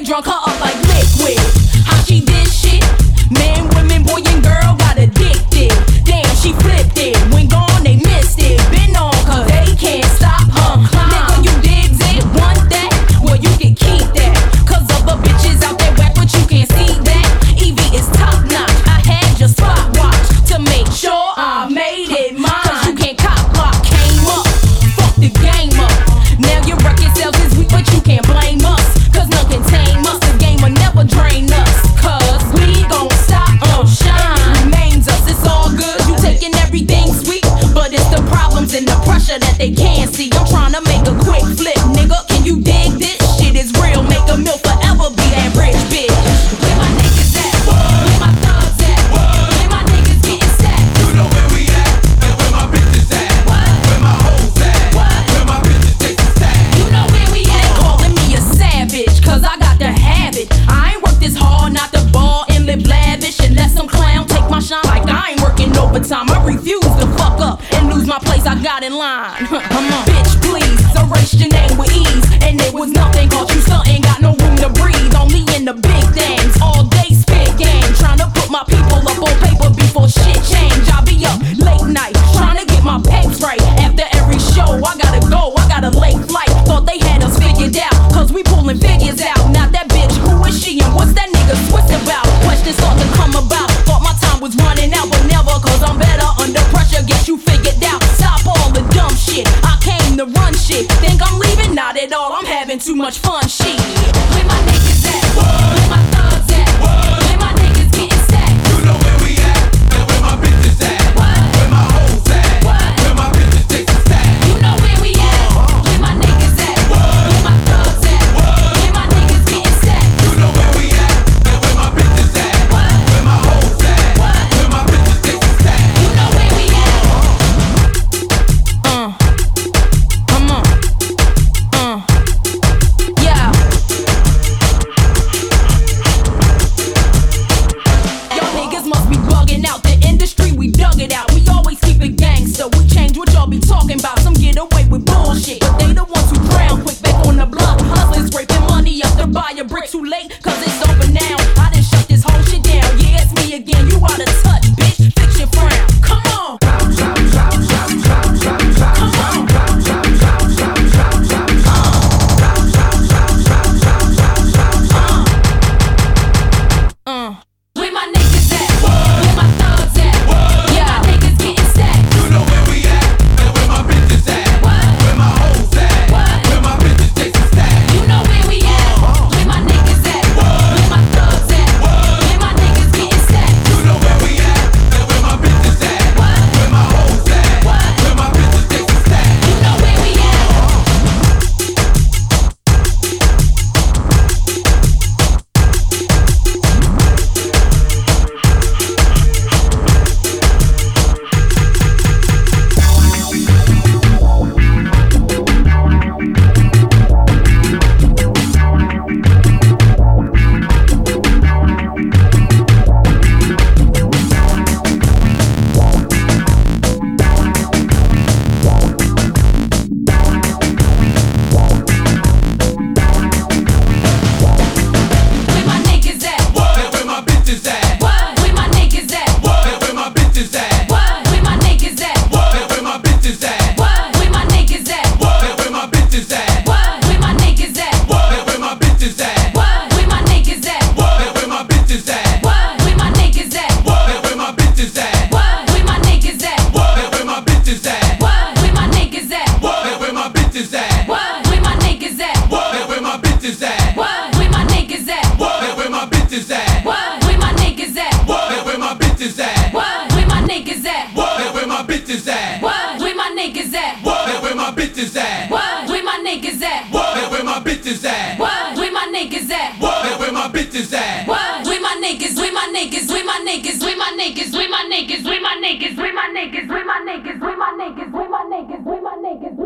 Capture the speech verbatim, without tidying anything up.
drunk her up like liquid. How she did shit? Men, women, boy and girl got addicted. Damn, she flipped it. When gone, they missed it. Been on, cause they can't stop her. Nigga, you digs it? Want that? Well, you can keep that. Cause other bitches out there whack, but you can't see that. Evie is top notch. I had your spot watch to make sure I made it mine. Cause you can't cop block. Came up, fuck the game up. Now your record sales is weak, but you can't blame us. Cause none can tame us. The game will never drain us. Cause we gon' stop and shine. It remains us, it's all good. You taking everything sweet, but it's the problems and the pressure that they can't see. I'm trying to make a quick flip, nigga. Can you dig this? Shit is real. Make a meal forever be that rich bitch. Where my niggas at? Where my thugs at? Where my niggas getting stacked? You know where we at, and where my bitches at. Where my hoes at, where my bitches take the stack. You know where we at. Calling me a savage, cause I got the habit. I ain't worked this hard, not the ball and live lavish. And let some clown take my shine like I ain't working overtime. I refuse to fuck up and lose my place, I got in line. Come on, bitch, please, erase your name with ease. And it was nothing, cause you still ain't got no room to breathe. Only in the big things, all day spit game. Trying to put my people up on paper before shit change. I be up late night, trying to get my peps right. After every show, I gotta go, I got a late flight. Thought they had us figured out, cause we pulling figures out. Not that bitch, who is she and what's that nigga twist about? Questions start to come about, thought my time was running out, but never, cause I'm better under pressure. Guess you figured out, stop all the dumb shit. I came to run shit, think I'm leaving? Not at all, I'm having too much fun shit. Where my niggas at? Where my thugs at? Where my niggas getting stacked? You know where we at, and where my bitches at. Where my hoes at, where my bitches take the stack. You know where we at? Where my niggas at? Where my thugs at? Where my niggas getting stacked? You know where we at, and where my bitches at. Where my hoes at, where my bitches take the stack. You know where we at? Uh, come on. Uh, yeah. Y'all niggas must be bugging out. The industry, we dug it out. We always keep it gangster. We change what y'all be talking about. Some get away with bullshit, but they the ones who drown quick back on the block. Hustlers scraping money up to buy a brick. Too late, cause it's over now. I done shut this whole shit down. Yeah, it's me again. You out of touch, bitch. Fix your frown. Come on. Uh, where my niggas at? Where my thugs at? Yeah, my niggas getting stacked. You know where we at, and where my bitches at. Where my hoes at, where my bitches take the stack. You know where we at? Where my niggas at? Where my thugs at? Where my niggas getting stacked. You know where we at, and where my bitches at. Where my hoes at, where my bitches take the stack. You know where we at? Where my niggas at? And where my bitches at. Where my niggas at? And where my bitches at. Where my niggas at? And where my bitches at. Where my niggas at? And where my bitches at. Where my niggas at? And where my bitches at. Where my niggas at? And where my bitches at. Where my niggas at? And where my bitches at. Where my niggas at? And where my bitches at. Where my niggas at? And where my bitches at. Where my niggas at? And where my bitches at. Where my niggas at? And where my bitches at. Where my niggas at? And where my bitches at. Where my niggas at? And where my bitches at. Where my niggas at? And where my bitches at. Where my niggas at? And where my bitches at. Where my niggas at? And where my bitches at. Where my niggas? Where my niggas? Where my niggas? Where my niggas? Where my niggas? Where my niggas? Where my niggas? Where my niggas? Where my niggas? Where my niggas? Where my niggas? Where my niggas?